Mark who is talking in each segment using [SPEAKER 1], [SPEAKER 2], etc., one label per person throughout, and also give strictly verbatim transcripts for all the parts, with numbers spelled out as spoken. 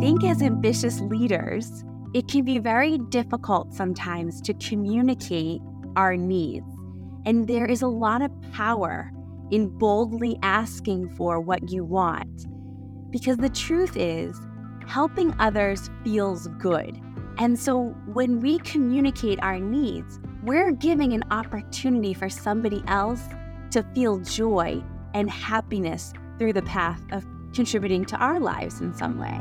[SPEAKER 1] think as ambitious leaders, it can be very difficult sometimes to communicate our needs. And there is a lot of power in boldly asking for what you want. Because the truth is, helping others feels good. And so when we communicate our needs, we're giving an opportunity for somebody else to feel joy and happiness through the path of contributing to our lives in some way.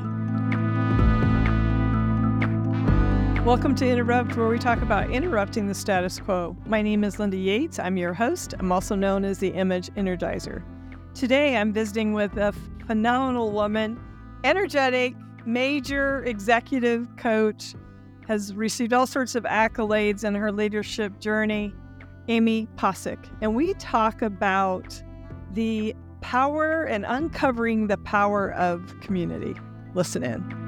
[SPEAKER 2] Welcome to Interrupt, where we talk about interrupting the status quo. My name is Linda Yates. I'm your host. I'm also known as the Image Energizer. Today, I'm visiting with a phenomenal woman, energetic, major executive coach, has received all sorts of accolades in her leadership journey, Amy Pasick. And we talk about the power and uncovering the power of community. Listen in.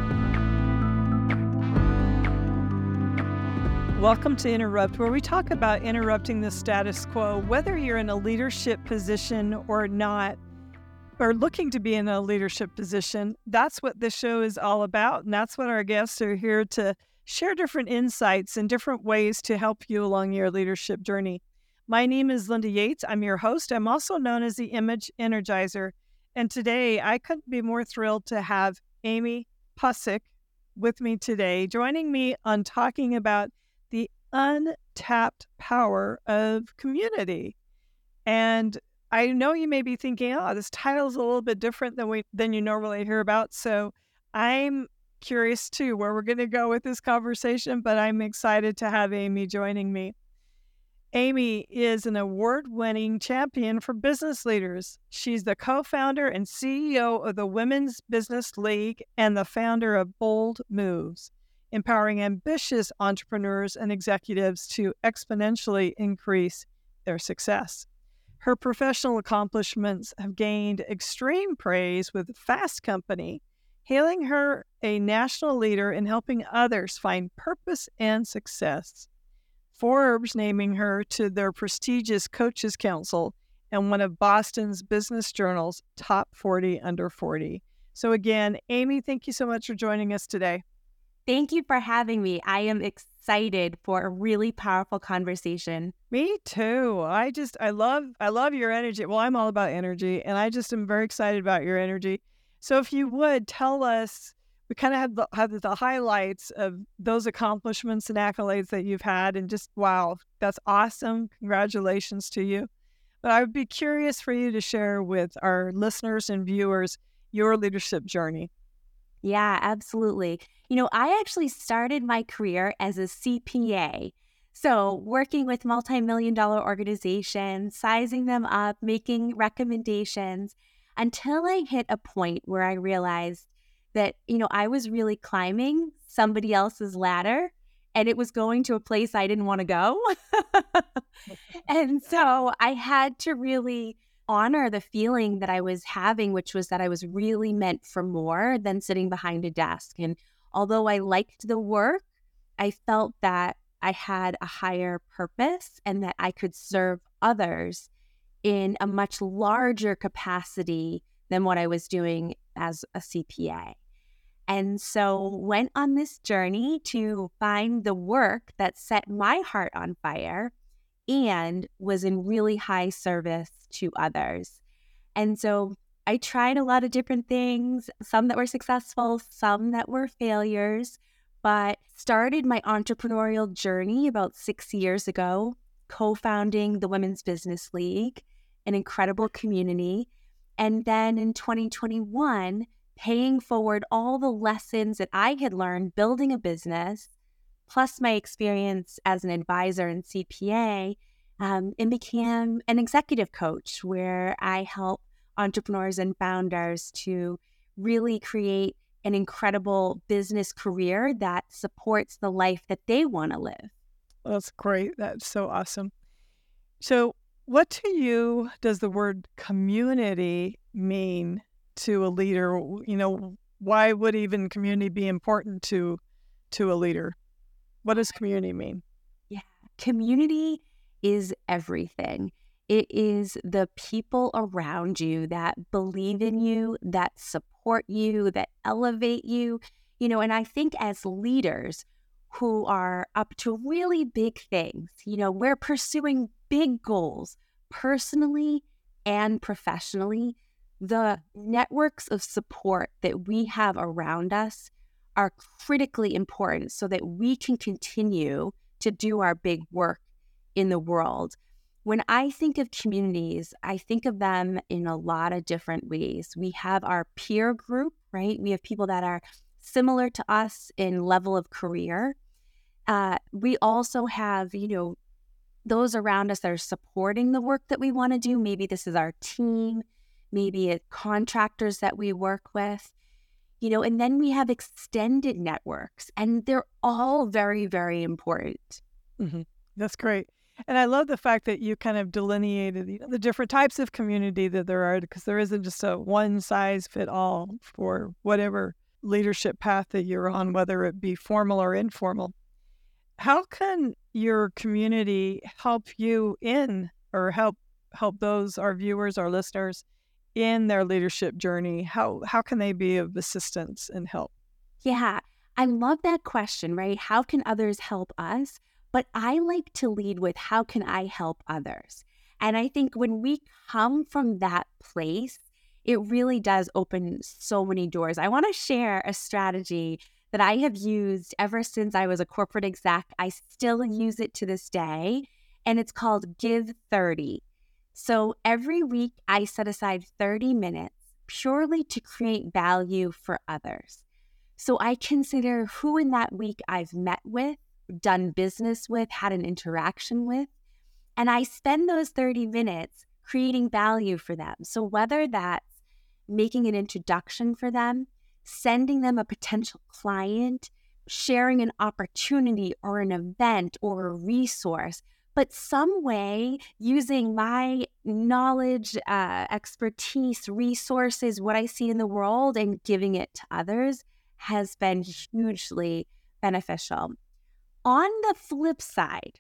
[SPEAKER 2] Welcome to Interrupt, where we talk about interrupting the status quo, whether you're in a leadership position or not, or looking to be in a leadership position. That's what this show is all about, and that's what our guests are here to share different insights and different ways to help you along your leadership journey. My name is Linda Yates. I'm your host. I'm also known as the Image Energizer, and today I couldn't be more thrilled to have Amy Pasick with me today, joining me on talking about the untapped power of community. And I know you may be thinking, oh, this title is a little bit different than we than you normally hear about. So I'm curious too where we're going to go with this conversation, but I'm excited to have Amy joining me. Amy is an award-winning champion for business leaders. She's the co-founder and C E O of the Women's Business League and the founder of Bold Moves, empowering ambitious entrepreneurs and executives to exponentially increase their success. Her professional accomplishments have gained extreme praise, with Fast Company hailing her a national leader in helping others find purpose and success. Forbes naming her to their prestigious Coaches Council and one of Boston's Business Journal's top forty under forty. So again, Amy, thank you so much for joining us today.
[SPEAKER 1] Thank you for having me. I am excited for a really powerful conversation.
[SPEAKER 2] Me too. I just, I love, I love your energy. Well, I'm all about energy, and I just am very excited about your energy. So if you would tell us, we kind of have the, have the highlights of those accomplishments and accolades that you've had, and just, wow, that's awesome. Congratulations to you. But I would be curious for you to share with our listeners and viewers your leadership journey.
[SPEAKER 1] Yeah, absolutely. You know, I actually started my career as a C P A. So working with multi-million dollar organizations, sizing them up, making recommendations, until I hit a point where I realized that, you know, I was really climbing somebody else's ladder, and it was going to a place I didn't want to go. And so I had to really honor the feeling that I was having, which was that I was really meant for more than sitting behind a desk. And although I liked the work, I felt that I had a higher purpose and that I could serve others in a much larger capacity than what I was doing as a C P A. And so went on this journey to find the work that set my heart on fire and was in really high service to others. And so I tried a lot of different things, some that were successful, some that were failures, but started my entrepreneurial journey about six years ago, co-founding the Women's Business League, an incredible community. And then in twenty twenty-one, paying forward all the lessons that I had learned building a business, plus my experience as an advisor and C P A, um, and became an executive coach where I help entrepreneurs and founders to really create an incredible business career that supports the life that they want to live.
[SPEAKER 2] That's great. That's so awesome. So what to you does the word community mean to a leader? You know, why would even community be important to to a leader? What does community mean?
[SPEAKER 1] Yeah, community is everything. It is the people around you that believe in you, that support you, that elevate you. You know, and I think as leaders who are up to really big things, you know, we're pursuing big goals personally and professionally. The networks of support that we have around us are critically important so that we can continue to do our big work in the world. When I think of communities, I think of them in a lot of different ways. We have our peer group, right? We have people that are similar to us in level of career. Uh, we also have, you know, those around us that are supporting the work that we want to do. Maybe this is our team, maybe it's contractors that we work with, you know, and then we have extended networks, and they're all very, very important.
[SPEAKER 2] Mm-hmm. That's great. And I love the fact that you kind of delineated, you know, the different types of community that there are, because there isn't just a one size fit all for whatever leadership path that you're on, whether it be formal or informal. How can your community help you in, or help help those, our viewers, our listeners, in their leadership journey? How how can they be of assistance and help?
[SPEAKER 1] Yeah, I love that question, right? How can others help us? But I like to lead with how can I help others? And I think when we come from that place, it really does open so many doors. I want to share a strategy that I have used ever since I was a corporate exec. I still use it to this day, and it's called Give thirty. So every week I set aside thirty minutes purely to create value for others. So I consider who in that week I've met with, done business with, had an interaction with, and I spend those thirty minutes creating value for them. So whether that's making an introduction for them, sending them a potential client, sharing an opportunity or an event or a resource, but some way using my knowledge, uh, expertise, resources, what I see in the world, and giving it to others has been hugely beneficial. On the flip side,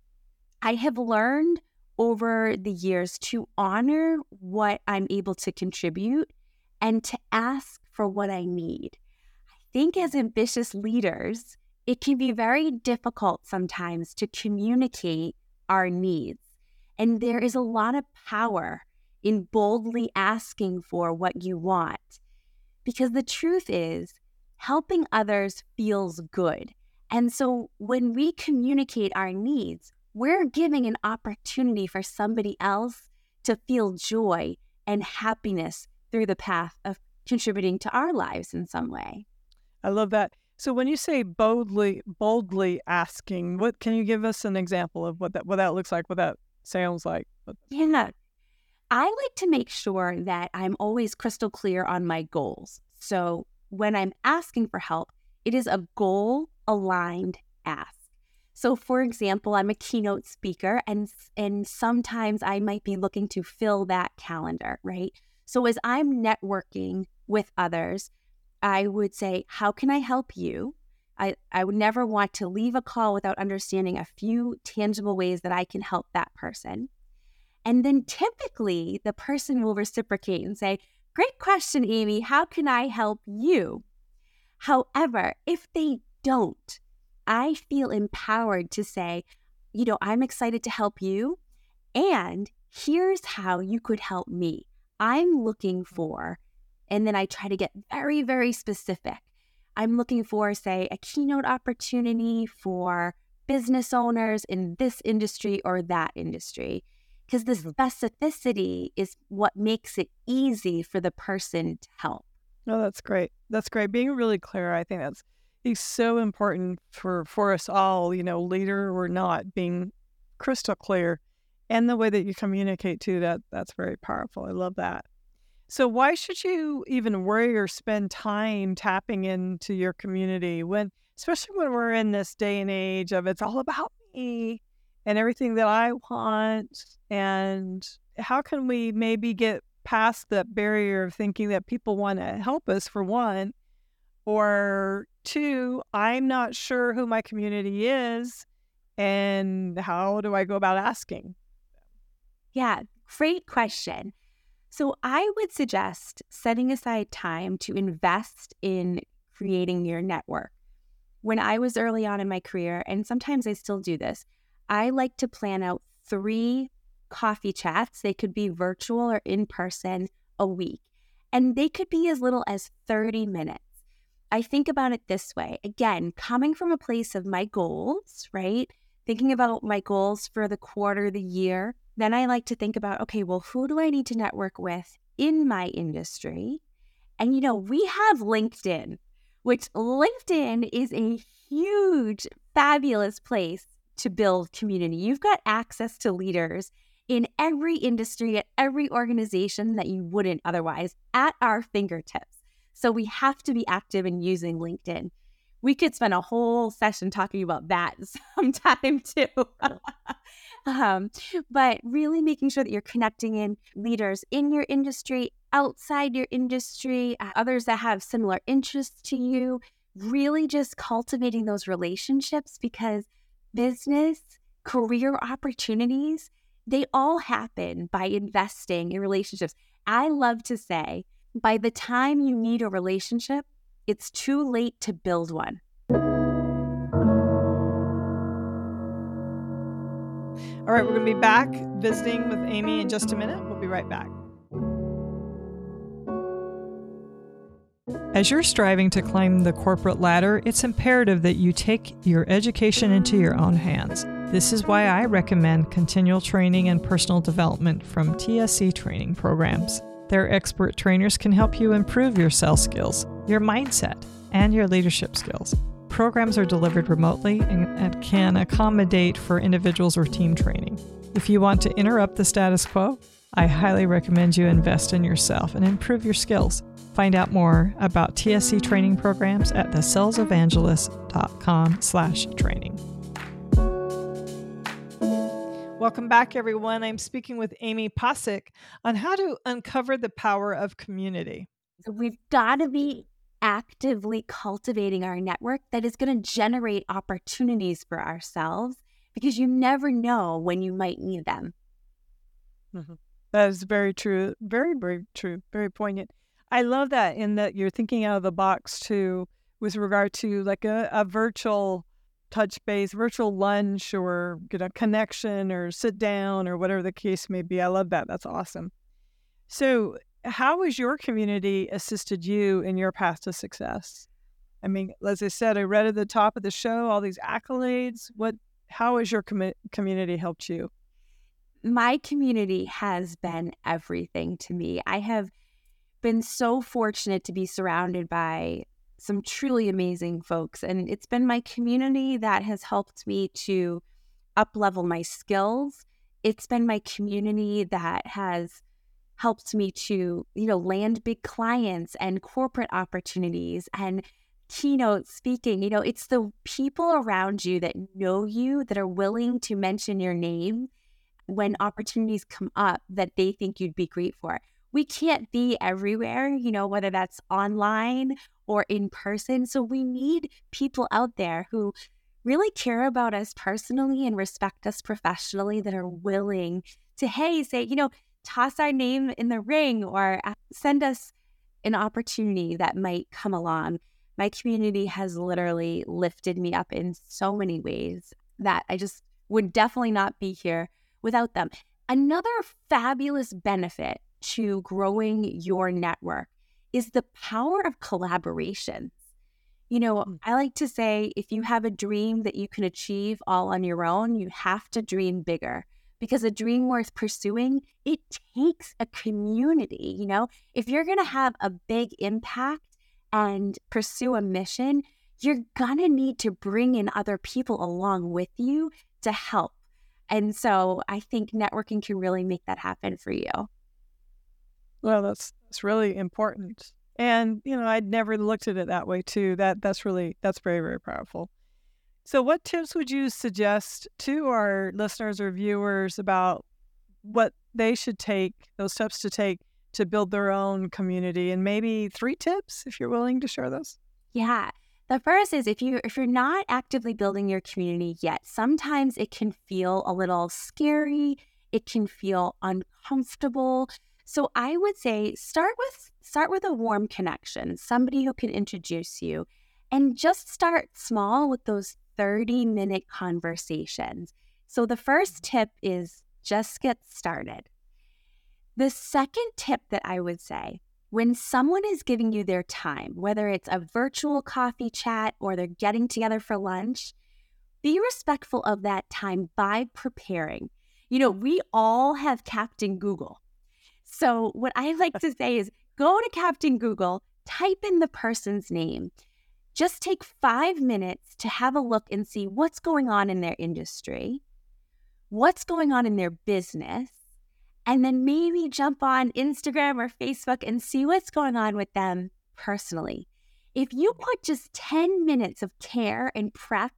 [SPEAKER 1] I have learned over the years to honor what I'm able to contribute and to ask for what I need. I think as ambitious leaders, it can be very difficult sometimes to communicate our needs. And there is a lot of power in boldly asking for what you want. Because the truth is, helping others feels good. And so when we communicate our needs, we're giving an opportunity for somebody else to feel joy and happiness through the path of contributing to our lives in some way.
[SPEAKER 2] I love that. So when you say boldly, boldly asking, what can you give us an example of what that what that looks like, what that sounds like?
[SPEAKER 1] Yeah, I like to make sure that I'm always crystal clear on my goals. So when I'm asking for help, it is a goal-aligned ask. So for example, I'm a keynote speaker, and, and sometimes I might be looking to fill that calendar, right? So as I'm networking with others, I would say, how can I help you? I, I would never want to leave a call without understanding a few tangible ways that I can help that person. And then typically the person will reciprocate and say, great question, Amy. How can I help you? However, if they don't, I feel empowered to say, you know, I'm excited to help you, and here's how you could help me. I'm looking for, and then I try to get very, very specific. I'm looking for, say, a keynote opportunity for business owners in this industry or that industry, because the specificity is what makes it easy for the person to help.
[SPEAKER 2] Oh, that's great. That's great. Being really clear, I think that's is so important for, for us all, you know, leader or not, being crystal clear. And the way that you communicate too, that that's very powerful. I love that. So why should you even worry or spend time tapping into your community when, especially when we're in this day and age of it's all about me and everything that I want? And how can we maybe get past that barrier of thinking that people want to help us, for one, or two, I'm not sure who my community is and how do I go about asking?
[SPEAKER 1] Yeah, great question. So I would suggest setting aside time to invest in creating your network. When I was early on in my career, and sometimes I still do this, I like to plan out three coffee chats. They could be virtual or in person a week, and they could be as little as thirty minutes. I think about it this way. Again, coming from a place of my goals, right? Thinking about my goals for the quarter, the year. Then I like to think about, okay, well, who do I need to network with in my industry? And, you know, we have LinkedIn, which LinkedIn is a huge, fabulous place to build community. You've got access to leaders in every industry, at every organization that you wouldn't otherwise at our fingertips. So we have to be active in using LinkedIn. We could spend a whole session talking about that sometime too. um, but really making sure that you're connecting in leaders in your industry, outside your industry, uh, others that have similar interests to you, really just cultivating those relationships, because business, career opportunities, they all happen by investing in relationships. I love to say, by the time you need a relationship, it's too late to build one.
[SPEAKER 2] All right, we're going to be back visiting with Amy in just a minute. We'll be right back. As you're striving to climb the corporate ladder, it's imperative that you take your education into your own hands. This is why I recommend continual training and personal development from T S C training programs. Their expert trainers can help you improve your sales skills, your mindset, and your leadership skills. Programs are delivered remotely and, and can accommodate for individuals or team training. If you want to interrupt the status quo, I highly recommend you invest in yourself and improve your skills. Find out more about T S C training programs at the sales evangelist dot com slash training. Welcome back, everyone. I'm speaking with Amy Pasick on how to uncover the power of community.
[SPEAKER 1] So we've got to be actively cultivating our network that is going to generate opportunities for ourselves, because you never know when you might need them.
[SPEAKER 2] Mm-hmm. That is very true. Very, very true. Very poignant. I love that, in that you're thinking out of the box too, with regard to like a, a virtual touch base, virtual lunch, or get a connection, or sit down, or whatever the case may be. I love that. That's awesome. So how has your community assisted you in your path to success? I mean, as I said, I read at the top of the show, all these accolades. What, how has your com- community helped you?
[SPEAKER 1] My community has been everything to me. I have been so fortunate to be surrounded by some truly amazing folks. And it's been my community that has helped me to up-level my skills. It's been my community that has helped me to, you know, land big clients and corporate opportunities and keynote speaking. You know, it's the people around you that know you, that are willing to mention your name when opportunities come up that they think you'd be great for. We can't be everywhere, you know, whether that's online or in person. So we need people out there who really care about us personally and respect us professionally, that are willing to, hey, say, you know, toss our name in the ring, or send us an opportunity that might come along. My community has literally lifted me up in so many ways that I just would definitely not be here without them. Another fabulous benefit to growing your network is the power of collaboration. You know, I like to say, if you have a dream that you can achieve all on your own, you have to dream bigger, because a dream worth pursuing, it takes a community. You know, if you're going to have a big impact and pursue a mission, you're going to need to bring in other people along with you to help. And so I think networking can really make that happen for you.
[SPEAKER 2] Well, that's that's really important. And, you know, I'd never looked at it that way too. That that's really, that's very, very powerful. So what tips would you suggest to our listeners or viewers about what they should take, those steps to take to build their own community? And maybe three tips, if you're willing to share those.
[SPEAKER 1] Yeah. The first is, if you if you're not actively building your community yet, sometimes it can feel a little scary. It can feel uncomfortable. So I would say start with start with a warm connection, somebody who can introduce you, and just start small with those thirty minute conversations. So the first tip is just get started. The second tip that I would say, when someone is giving you their time, whether it's a virtual coffee chat or they're getting together for lunch, be respectful of that time by preparing. You know, we all have Captain Google. So what I like to say is go to Captain Google, type in the person's name. Just take five minutes to have a look and see what's going on in their industry, what's going on in their business, and then maybe jump on Instagram or Facebook and see what's going on with them personally. If you put just ten minutes of care and prep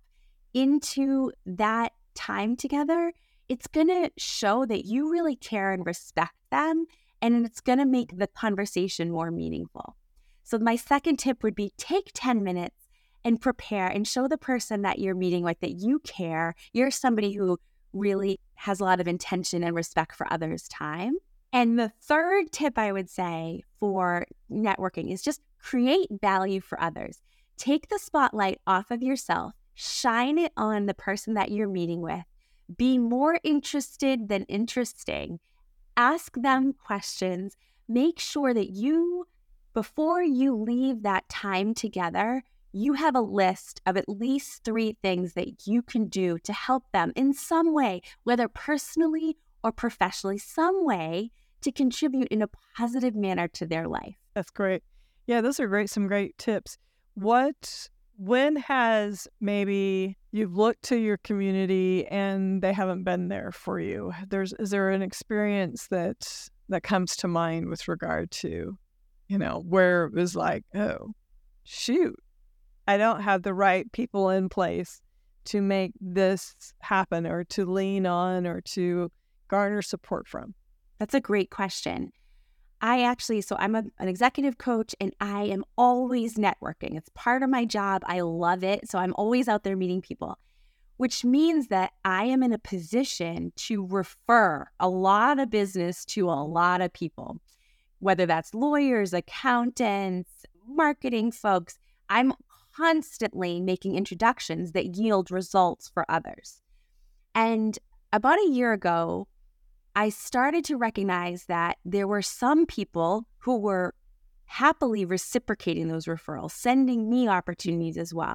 [SPEAKER 1] into that time together, it's going to show that you really care and respect them, and it's going to make the conversation more meaningful. So my second tip would be take ten minutes and prepare and show the person that you're meeting with that you care. You're somebody who really has a lot of intention and respect for others' time. And the third tip I would say for networking is just create value for others. Take the spotlight off of yourself, shine it on the person that you're meeting with. Be more interested than interesting. Ask them questions. Make sure that you, before you leave that time together, you have a list of at least three things that you can do to help them in some way, whether personally or professionally, some way to contribute in a positive manner to their life.
[SPEAKER 2] That's great. Yeah, those are great, some great tips. What, when has maybe you've looked to your community and they haven't been there for you? There's, is there an experience that that comes to mind with regard to, you know, where it was like, oh, shoot, I don't have the right people in place to make this happen or to lean on or to garner support from?
[SPEAKER 1] That's a great question. I actually, so I'm a, an executive coach and I am always networking. It's part of my job. I love it. So I'm always out there meeting people, which means that I am in a position to refer a lot of business to a lot of people, whether that's lawyers, accountants, marketing folks. I'm constantly making introductions that yield results for others. And about a year ago, I started to recognize that there were some people who were happily reciprocating those referrals, sending me opportunities as well.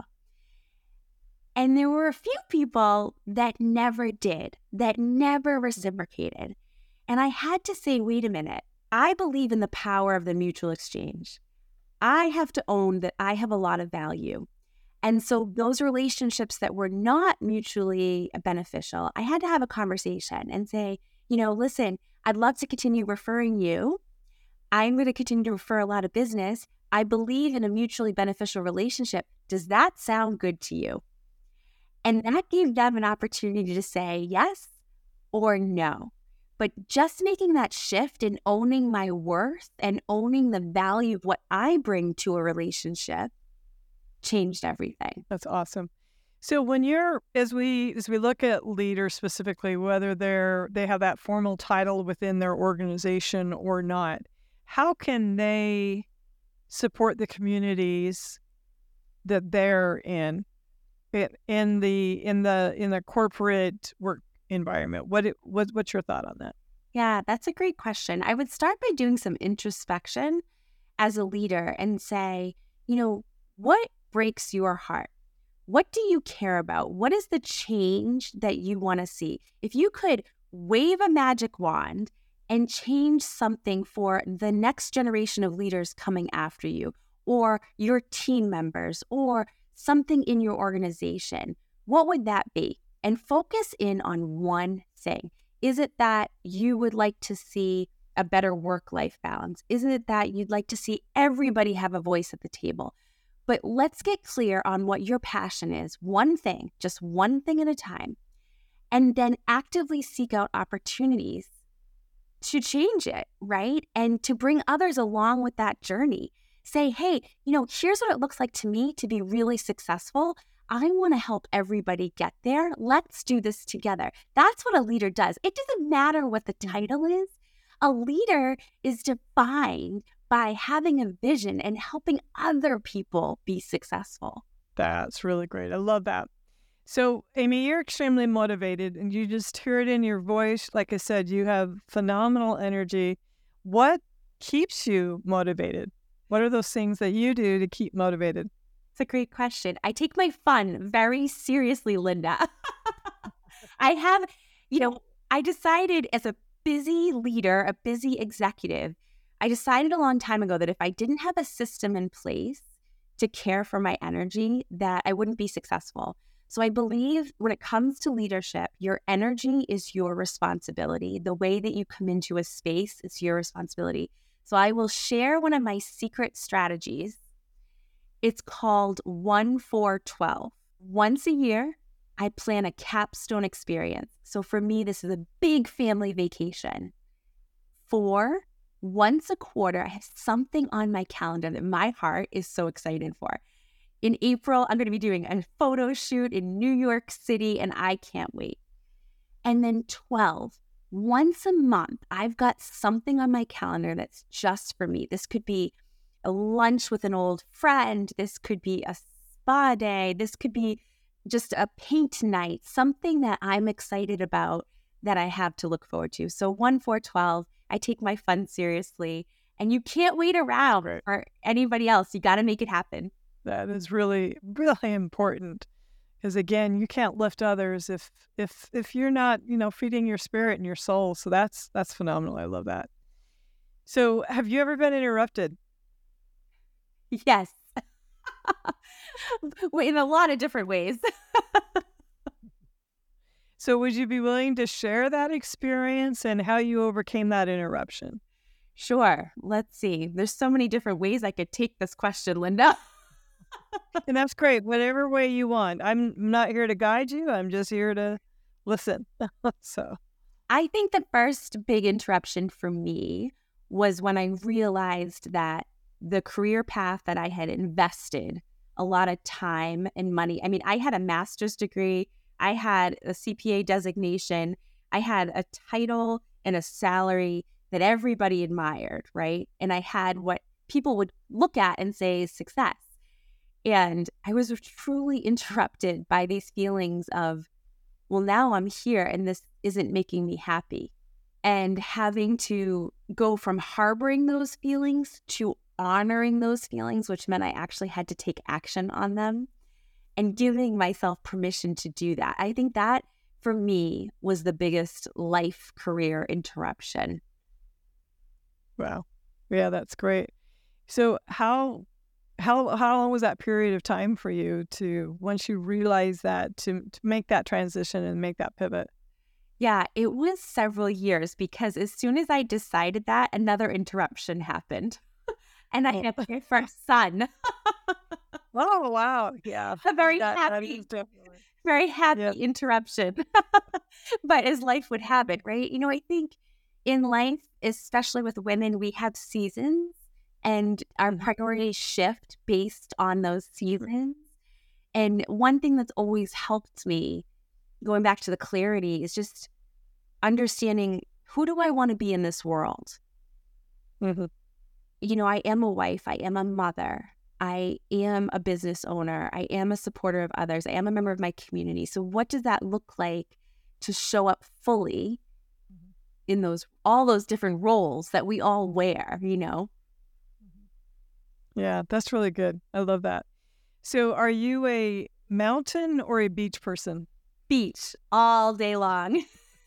[SPEAKER 1] And there were a few people that never did, that never reciprocated. And I had to say, wait a minute, I believe in the power of the mutual exchange. I have to own that I have a lot of value. And so those relationships that were not mutually beneficial, I had to have a conversation and say, you know, listen, I'd love to continue referring you. I'm going to continue to refer a lot of business. I believe in a mutually beneficial relationship. Does that sound good to you? And that gave them an opportunity to say yes or no. But just making that shift and owning my worth and owning the value of what I bring to a relationship changed everything.
[SPEAKER 2] That's awesome. So when you're, as we as we look at leaders specifically, whether they're they have that formal title within their organization or not, how can they support the communities that they're in, in the in the in the corporate work environment? What it, what what's your thought on that?
[SPEAKER 1] Yeah, that's a great question. I would start by doing some introspection as a leader and say, you know, what breaks your heart? What do you care about? What is the change that you want to see? If you could wave a magic wand and change something for the next generation of leaders coming after you, or your team members, or something in your organization, what would that be? And focus in on one thing. Is it that you would like to see a better work-life balance? Isn't it that you'd like to see everybody have a voice at the table? But let's get clear on what your passion is. One thing, just one thing at a time. And then actively seek out opportunities to change it, right? And to bring others along with that journey. Say, hey, you know, here's what it looks like to me to be really successful. I want to help everybody get there. Let's do this together. That's what a leader does. It doesn't matter what the title is. A leader is defined by having a vision and helping other people be successful.
[SPEAKER 2] That's really great. I love that. So, Amy, you're extremely motivated, and you just hear it in your voice. Like I said, you have phenomenal energy. What keeps you motivated? What are those things that you do to keep motivated?
[SPEAKER 1] It's a great question. I take my fun very seriously, Linda. I have, you know, I decided as a busy leader, a busy executive, I decided a long time ago that if I didn't have a system in place to care for my energy, that I wouldn't be successful. So I believe when it comes to leadership, your energy is your responsibility. The way that you come into a space is your responsibility. So I will share one of my secret strategies. It's called one four twelve. Once a year, I plan a capstone experience. So for me, this is a big family vacation. Four, once a quarter, I have something on my calendar that my heart is so excited for. In April, I'm going to be doing a photo shoot in New York City, and I can't wait. And then twelve, once a month, I've got something on my calendar that's just for me. This could be a lunch with an old friend. This could be a spa day. This could be just a paint night, something that I'm excited about that I have to look forward to. So one, four, twelve, I take my fun seriously, and you can't wait around
[SPEAKER 2] Right.
[SPEAKER 1] for anybody else. You got to make it happen.
[SPEAKER 2] That is really, really important, because again, you can't lift others if if if you're not, you know, feeding your spirit and your soul. So that's that's phenomenal. I love that. So, have you ever been interrupted?
[SPEAKER 1] Yes. In a lot of different ways.
[SPEAKER 2] So, would you be willing to share that experience and how you overcame that interruption?
[SPEAKER 1] Sure. Let's see. There's so many different ways I could take this question, Linda.
[SPEAKER 2] And that's great. Whatever way you want. I'm not here to guide you. I'm just here to listen. So,
[SPEAKER 1] I think the first big interruption for me was when I realized that the career path that I had invested a lot of time and money. I mean, I had a master's degree. I had a C P A designation. I had a title and a salary that everybody admired, right? And I had what people would look at and say is success. And I was truly interrupted by these feelings of, well, now I'm here and this isn't making me happy. And having to go from harboring those feelings to honoring those feelings, which meant I actually had to take action on them and giving myself permission to do that. I think that for me was the biggest life career interruption.
[SPEAKER 2] wow. Yeah, that's great. So, how how how long was that period of time for you to, once you realized that, to to make that transition and make that pivot?
[SPEAKER 1] Yeah, it was several years because as soon as I decided that, another interruption happened. And I had my first son.
[SPEAKER 2] Oh, wow. Yeah.
[SPEAKER 1] A very
[SPEAKER 2] That, that
[SPEAKER 1] happy,
[SPEAKER 2] is definitely.
[SPEAKER 1] very happy
[SPEAKER 2] Yeah.
[SPEAKER 1] interruption. But as life would have it, right? You know, I think in life, especially with women, we have seasons and our
[SPEAKER 2] Mhm.
[SPEAKER 1] priorities shift based on those seasons. And one thing that's always helped me, going back to the clarity, is just understanding, who do I want to be in this world?
[SPEAKER 2] Mhm.
[SPEAKER 1] You know, I am a wife, I am a mother, I am a business owner, I am a supporter of others, I am a member of my community. So what does that look like to show up fully
[SPEAKER 2] Mhm.
[SPEAKER 1] in those, all those different roles that we all wear, you know?
[SPEAKER 2] Yeah, that's really good. I love that. So, are you a mountain or a beach person?
[SPEAKER 1] Beach all day long.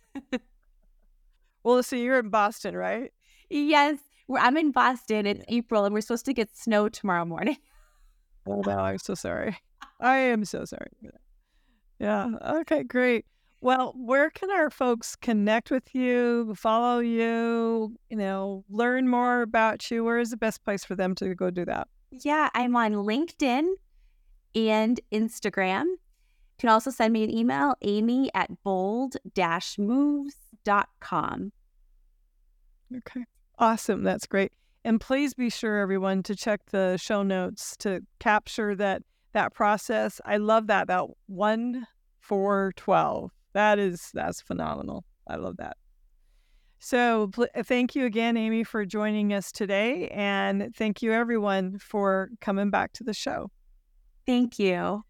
[SPEAKER 2] Well, so you're in Boston, right?
[SPEAKER 1] Yes, we're, I'm in Boston. It's
[SPEAKER 2] Yeah.
[SPEAKER 1] April and we're supposed to get snow tomorrow morning.
[SPEAKER 2] Oh, no, I'm so sorry. I am so sorry for that. Yeah. Okay, great. Well, where can our folks connect with you, follow you, you know, learn more about you? Where is the best place for them to go do that?
[SPEAKER 1] Yeah, I'm on LinkedIn and Instagram. You can also send me an email, amy at bold dash moves dot com.
[SPEAKER 2] Okay. Awesome. That's great. And please be sure, everyone, to check the show notes to capture that that process. I love that about one, four, twelve. That is, that's phenomenal. I love that. So pl- thank you again, Amy, for joining us today. And thank you, everyone, for coming back to the show.
[SPEAKER 1] Thank you.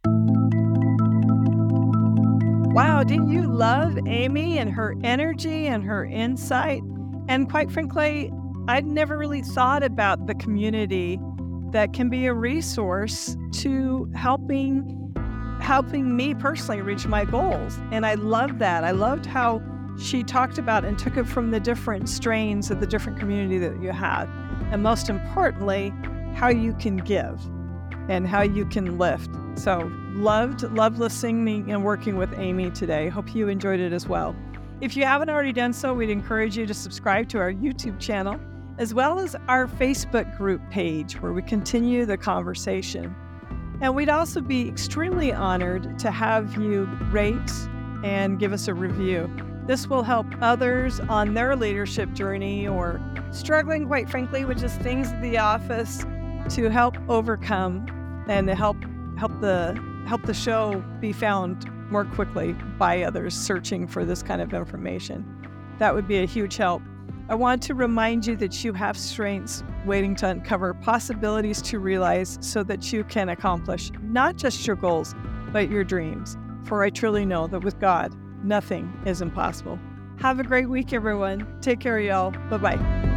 [SPEAKER 2] Wow, didn't you love Amy and her energy and her insight? And quite frankly, I'd never really thought about the community that can be a resource to helping helping me personally reach my goals. And I loved that. I loved how she talked about and took it from the different strains of the different community that you had. And most importantly, how you can give and how you can lift. So loved, loved listening and working with Amy today. Hope you enjoyed it as well. If you haven't already done so, we'd encourage you to subscribe to our YouTube channel, as well as our Facebook group page where we continue the conversation. And we'd also be extremely honored to have you rate and give us a review. This will help others on their leadership journey or struggling, quite frankly, with just things in the office to help overcome and to help help the help the show be found more quickly by others searching for this kind of information. That would be a huge help. I want to remind you that you have strengths waiting to uncover, possibilities to realize so that you can accomplish not just your goals, but your dreams. For I truly know that with God, nothing is impossible. Have a great week, everyone. Take care, y'all. Bye-bye.